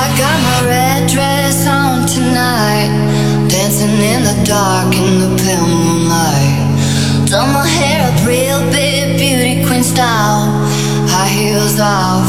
Got my red dress on tonight, dancing in the dark in the pale moonlight. Done my hair up real big, beauty queen style, high heels off,